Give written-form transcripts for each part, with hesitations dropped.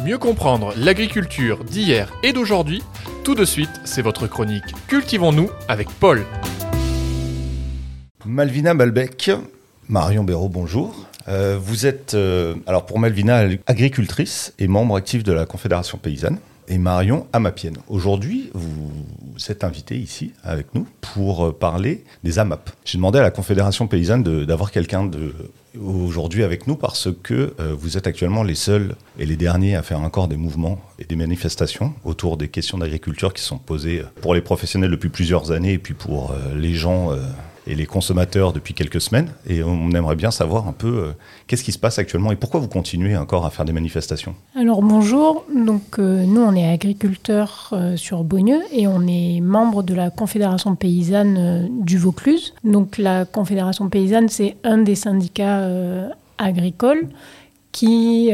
Mieux comprendre l'agriculture d'hier et d'aujourd'hui, tout de suite, c'est votre chronique Cultivons-nous avec Paul. Malvina Malbec, Marion Béraud, bonjour. Vous êtes, alors pour Malvina, agricultrice et membre actif de la Confédération Paysanne. Et Marion, amapienne. Aujourd'hui, vous êtes invité ici avec nous pour parler des AMAP. J'ai demandé à la Confédération Paysanne d'avoir quelqu'un aujourd'hui avec nous parce que vous êtes actuellement les seuls et les derniers à faire encore des mouvements et des manifestations autour des questions d'agriculture qui sont posées pour les professionnels depuis plusieurs années et puis pour les gens et les consommateurs depuis quelques semaines. Et on aimerait bien savoir un peu qu'est-ce qui se passe actuellement et pourquoi vous continuez encore à faire des manifestations. Alors bonjour, donc nous on est agriculteurs sur Beaugneux et on est membre de la Confédération Paysanne du Vaucluse. Donc la Confédération Paysanne, c'est un des syndicats agricoles qui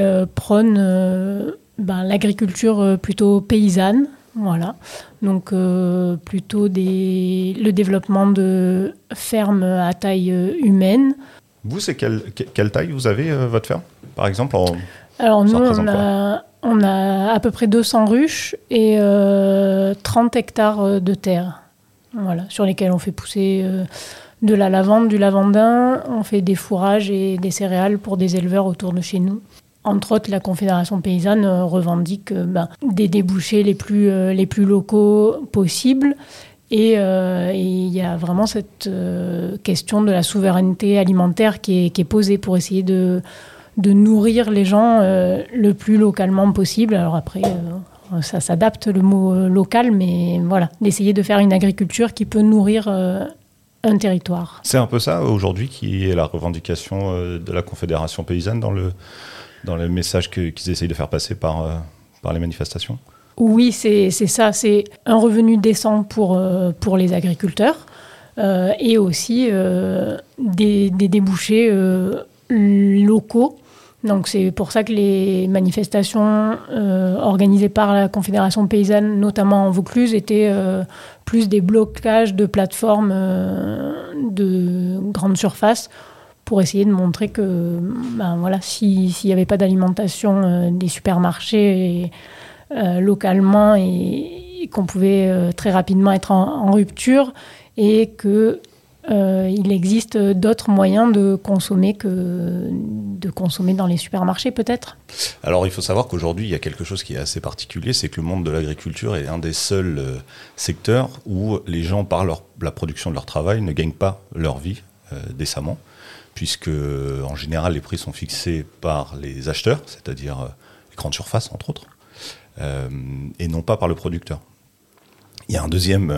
prône l'agriculture plutôt paysanne. Voilà, donc plutôt le développement de fermes à taille humaine. Vous, c'est quelle taille vous avez, votre ferme, par exemple Alors nous, on a à peu près 200 ruches et 30 hectares de terre, voilà, sur lesquels on fait pousser de la lavande, du lavandin, on fait des fourrages et des céréales pour des éleveurs autour de chez nous. Entre autres, la Confédération Paysanne revendique des débouchés les plus locaux possibles. Et il y a vraiment cette question de la souveraineté alimentaire qui est posée pour essayer de nourrir les gens le plus localement possible. Alors après, ça s'adapte le mot local, mais voilà, d'essayer de faire une agriculture qui peut nourrir un territoire. C'est un peu ça aujourd'hui qui est la revendication de la Confédération Paysanne dans le message qu'ils essayent de faire passer par les manifestations? Oui, c'est ça. C'est un revenu décent pour les agriculteurs et aussi des débouchés locaux. Donc c'est pour ça que les manifestations organisées par la Confédération Paysanne, notamment en Vaucluse, étaient plus des blocages de plateformes de grande surface pour essayer de montrer que s'il n'y avait pas d'alimentation des supermarchés localement et qu'on pouvait très rapidement être en rupture et qu'il existe d'autres moyens de consommer que de consommer dans les supermarchés peut-être. Alors il faut savoir qu'aujourd'hui il y a quelque chose qui est assez particulier, c'est que le monde de l'agriculture est un des seuls secteurs où les gens par la production de leur travail ne gagnent pas leur vie décemment, puisque en général les prix sont fixés par les acheteurs, c'est-à-dire les grandes surfaces entre autres, et non pas par le producteur. Il y a un deuxième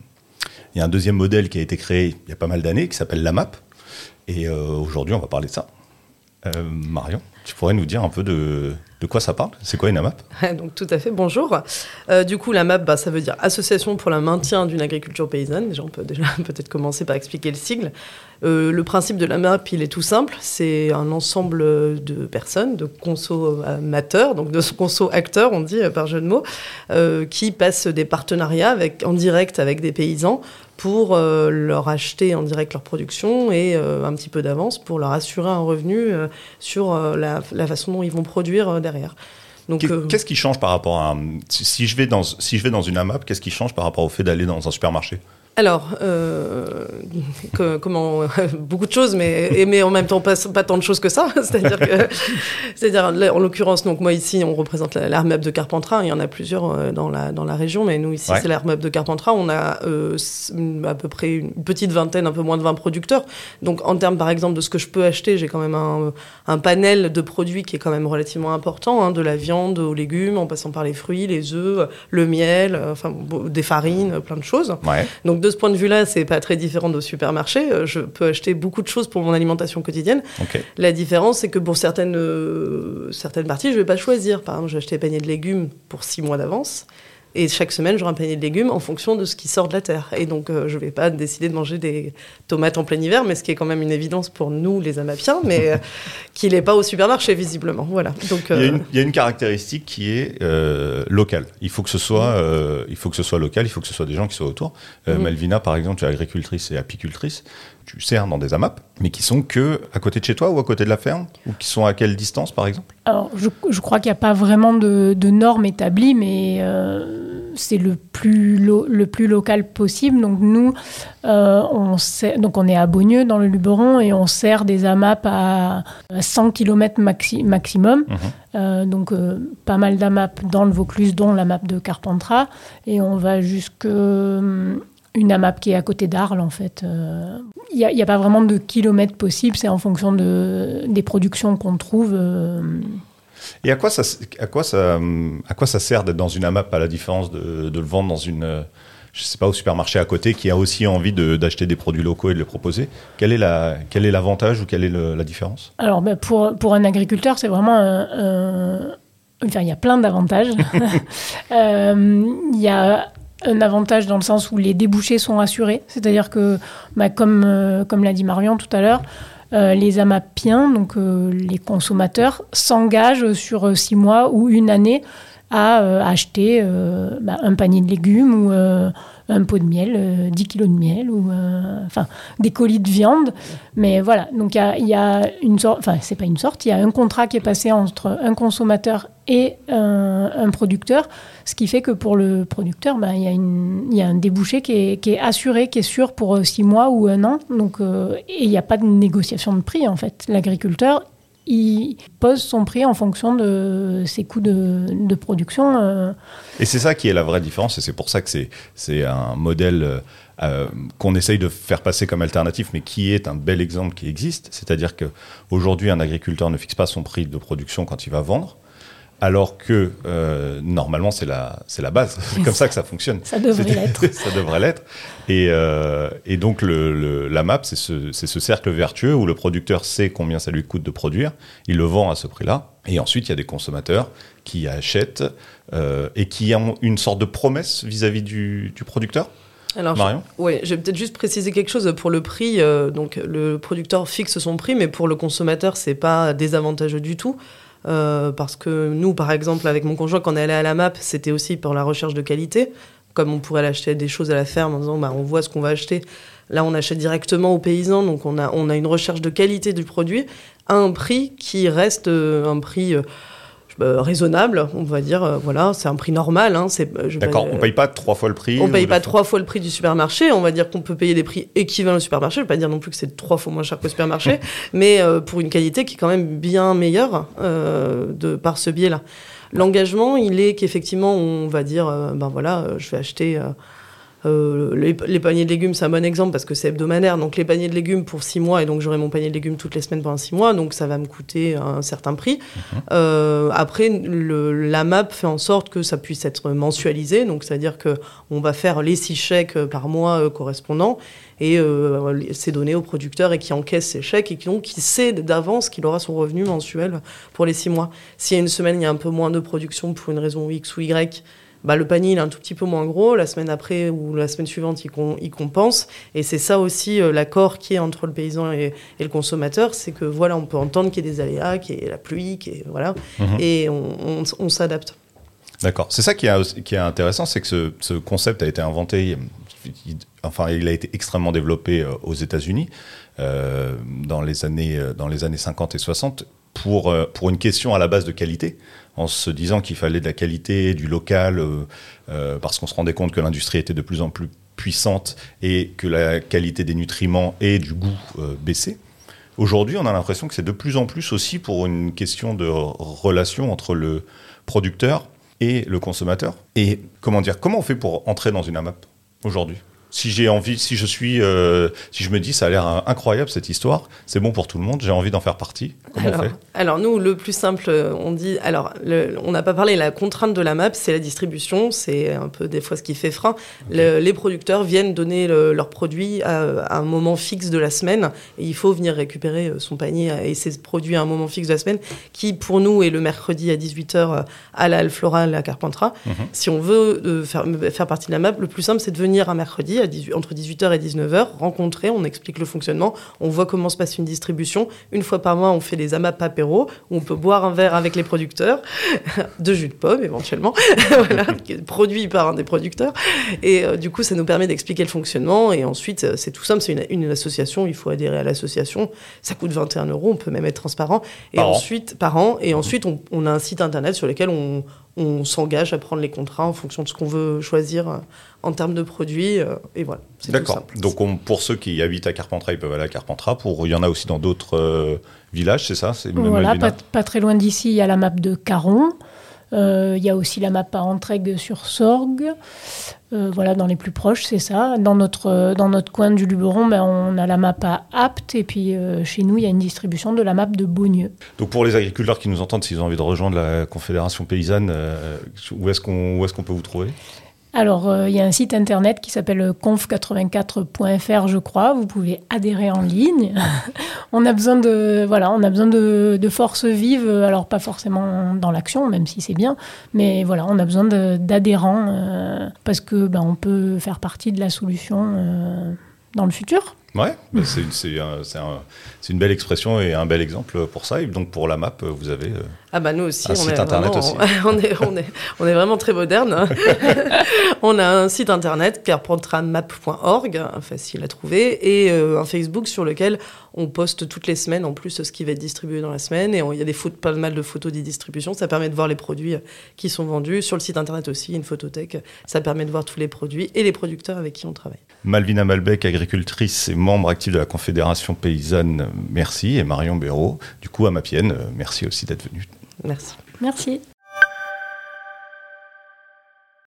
modèle qui a été créé il y a pas mal d'années, qui s'appelle l'AMAP, et aujourd'hui on va parler de ça. Marion, tu pourrais nous dire un peu de quoi ça parle? C'est quoi une AMAP? Donc tout à fait, bonjour. Du coup, l'AMAP, ça veut dire Association pour le maintien d'une agriculture paysanne. Déjà, on peut peut-être commencer par expliquer le sigle. Le principe de l'AMAP, il est tout simple. C'est un ensemble de personnes, de consommateurs, donc de conso-acteurs, on dit par jeu de mots, qui passent des partenariats en direct avec des paysans pour leur acheter en direct leur production et un petit peu d'avance pour leur assurer un revenu sur la façon dont ils vont produire derrière. Donc, qu'est-ce qui change par rapport à... Si je vais dans une AMAP, qu'est-ce qui change par rapport au fait d'aller dans un supermarché? Alors, beaucoup de choses, mais en même temps pas tant de choses que ça. C'est-à-dire là, en l'occurrence, donc moi ici, on représente l'ARMEP de Carpentras. Il y en a plusieurs dans la région, mais nous ici, c'est l'ARMEP de Carpentras. On a à peu près une petite vingtaine, un peu moins de 20 producteurs. Donc, en termes, par exemple, de ce que je peux acheter, j'ai quand même un panel de produits qui est quand même relativement important, de la viande aux légumes, en passant par les fruits, les œufs, le miel, des farines, plein de choses. Ouais. Donc, de ce point de vue-là, c'est pas très différent de supermarché. Je peux acheter beaucoup de choses pour mon alimentation quotidienne. Okay. La différence, c'est que pour certaines parties, je vais pas choisir. Par exemple, je vais acheter un panier de légumes pour 6 mois d'avance. Et chaque semaine, j'aurai un panier de légumes en fonction de ce qui sort de la terre. Et donc, je ne vais pas décider de manger des tomates en plein hiver, mais ce qui est quand même une évidence pour nous, les Amapiens, mais qui n'est pas au supermarché, visiblement. Voilà. Donc, il y a une caractéristique qui est locale. Il faut que ce soit local, il faut que ce soit des gens qui soient autour. Malvina, par exemple, tu es agricultrice et apicultrice. tu sers dans des AMAP, mais qui sont que à côté de chez toi ou à côté de la ferme, ou qui sont à quelle distance, par exemple? Alors, je crois qu'il n'y a pas vraiment de normes établies, mais c'est le plus local possible. Donc nous, on est à Beaugneux, dans le Luberon, et on sert des AMAP à 100 km maximum. Donc pas mal d'AMAP dans le Vaucluse, dont l'AMAP de Carpentras. Et on va jusqu'à une AMAP qui est à côté d'Arles, en fait. Il n'y a pas vraiment de kilomètres possible, c'est en fonction des productions qu'on trouve. Et à quoi ça sert d'être dans une AMAP, à la différence de le vendre dans une, je sais pas, au supermarché à côté, qui a aussi envie d'acheter des produits locaux et de les proposer? Quel est l'avantage ou quelle est la différence? Alors, pour un agriculteur, c'est vraiment Enfin, il y a plein d'avantages. Il y a un avantage dans le sens où les débouchés sont assurés. C'est-à-dire que, comme l'a dit Marion tout à l'heure, les AMAPiens, donc les consommateurs, s'engagent sur 6 mois ou une année à acheter un panier de légumes ou un pot de miel, 10 kilos de miel, ou des colis de viande. Mais voilà, donc il y a une sorte, enfin c'est pas une sorte, il y a un contrat qui est passé entre un consommateur et un producteur, ce qui fait que pour le producteur, il y a un débouché qui est assuré, qui est sûr pour 6 mois ou 1 an. Donc, et il n'y a pas de négociation de prix, en fait. L'agriculteur, il pose son prix en fonction de ses coûts de production. Et c'est ça qui est la vraie différence, et c'est pour ça que c'est un modèle qu'on essaye de faire passer comme alternatif, mais qui est un bel exemple qui existe. C'est-à-dire qu'aujourd'hui, un agriculteur ne fixe pas son prix de production quand il va vendre, alors que normalement c'est la base. C'est comme ça que ça fonctionne. Ça devrait l'être. Ça devrait l'être. Et donc l'AMAP, c'est ce cercle vertueux où le producteur sait combien ça lui coûte de produire, il le vend à ce prix-là, et ensuite il y a des consommateurs qui achètent et qui ont une sorte de promesse vis-à-vis du producteur. Alors, Marion ? Oui, je vais peut-être juste préciser quelque chose pour le prix. Donc le producteur fixe son prix, mais pour le consommateur, c'est pas désavantageux du tout. Parce que nous, par exemple, avec mon conjoint, quand on est allé à la MAP, c'était aussi pour la recherche de qualité. Comme on pourrait acheter des choses à la ferme en disant on voit ce qu'on va acheter. Là, on achète directement aux paysans, donc on a une recherche de qualité du produit à un prix qui reste un prix raisonnable, on va dire. Voilà, c'est un prix normal. D'accord, on ne paye pas 3 fois le prix. On ne paye pas 3 fois le prix du supermarché. On va dire qu'on peut payer des prix équivalents au supermarché. Je ne veux pas dire non plus que c'est 3 fois moins cher qu'au supermarché, mais pour une qualité qui est quand même bien meilleure par ce biais-là. L'engagement, il est qu'effectivement, on va dire, je vais acheter... les paniers de légumes, c'est un bon exemple parce que c'est hebdomadaire. Donc les paniers de légumes pour 6 mois, et donc j'aurai mon panier de légumes toutes les semaines pendant 6 mois, donc ça va me coûter un certain prix. Après, la MAP fait en sorte que ça puisse être mensualisé, donc c'est-à-dire qu'on va faire les 6 chèques par mois correspondants, et c'est donné au producteur et qui encaisse ces chèques et qui sait d'avance qu'il aura son revenu mensuel pour les 6 mois. S'il y a une semaine, il y a un peu moins de production pour une raison X ou Y, le panier il est un tout petit peu moins gros, la semaine après ou la semaine suivante il compense, et c'est ça aussi l'accord qui est entre le paysan et le consommateur, c'est que voilà, on peut entendre qu'il y ait des aléas, qu'il y ait la pluie, et on s'adapte. D'accord, c'est ça qui est intéressant, c'est que ce concept a été inventé, il a été extrêmement développé aux États-Unis dans les années 50 et 60 pour une question à la base de qualité, en se disant qu'il fallait de la qualité, du local, parce qu'on se rendait compte que l'industrie était de plus en plus puissante et que la qualité des nutriments et du goût baissait. Aujourd'hui, on a l'impression que c'est de plus en plus aussi pour une question de relation entre le producteur et le consommateur. Et comment on fait pour entrer dans une AMAP aujourd'hui ? Si j'ai envie, si je me dis ça a l'air incroyable cette histoire, c'est bon pour tout le monde, j'ai envie d'en faire partie. Comment on fait ? Alors nous, le plus simple, on dit, on n'a pas parlé, la contrainte de la MAP, c'est la distribution, c'est un peu des fois ce qui fait frein. Okay. Les producteurs viennent donner leurs produits à un moment fixe de la semaine, et il faut venir récupérer son panier et ses produits à un moment fixe de la semaine, qui pour nous est le mercredi à 18h à la Halle Florale à Carpentras. Si on veut faire partie de la MAP, le plus simple c'est de venir un mercredi à entre 18h et 19h, rencontrer, on explique le fonctionnement, on voit comment se passe une distribution. Une fois par mois, on fait des AMAP apéro, où on peut boire un verre avec les producteurs, de jus de pomme éventuellement, voilà, produit par un des producteurs. Et du coup, ça nous permet d'expliquer le fonctionnement. Et ensuite, c'est tout simple, c'est une association, il faut adhérer à l'association. Ça coûte 21 €, on peut même être transparent. Et ensuite, par an. Et ensuite, on a un site internet sur lequel on s'engage à prendre les contrats en fonction de ce qu'on veut choisir en termes de produits. Et voilà, c'est tout simple. Donc pour ceux qui habitent à Carpentras, ils peuvent aller à Carpentras. Il y en a aussi dans d'autres villages, c'est ça? Voilà, pas très loin d'ici, il y a la map de Caron. Il y a aussi la map à Entraigues-sur-Sorgue. Voilà, dans les plus proches, c'est ça. Dans notre coin du Luberon, on a la map à Apt. Et puis chez nous, il y a une distribution de la map de Beaugneux. Donc pour les agriculteurs qui nous entendent, s'ils ont envie de rejoindre la Confédération Paysanne, où est-ce qu'on peut vous trouver ? Alors, il y a un site internet qui s'appelle conf84.fr, je crois. Vous pouvez adhérer en ligne. On a besoin de force vive. Alors, pas forcément dans l'action, même si c'est bien. Mais voilà, on a besoin d'adhérents parce que on peut faire partie de la solution dans le futur. Ouais, c'est une belle expression et un bel exemple pour ça. Et donc pour la map, vous avez nous aussi, un site internet aussi. On est vraiment très moderne. Hein. On a un site internet, carpentramap.org, facile à trouver, et un Facebook sur lequel on poste toutes les semaines en plus ce qui va être distribué dans la semaine. Et il y a pas mal de photos des distributions. Ça permet de voir les produits qui sont vendus. Sur le site internet aussi, une photothèque. Ça permet de voir tous les produits et les producteurs avec qui on travaille. Malvina Malbec, agricultrice et membre actif de la Confédération Paysanne, merci. Et Marion Béraud, du coup à Mapienne, merci aussi d'être venue. Merci. Merci.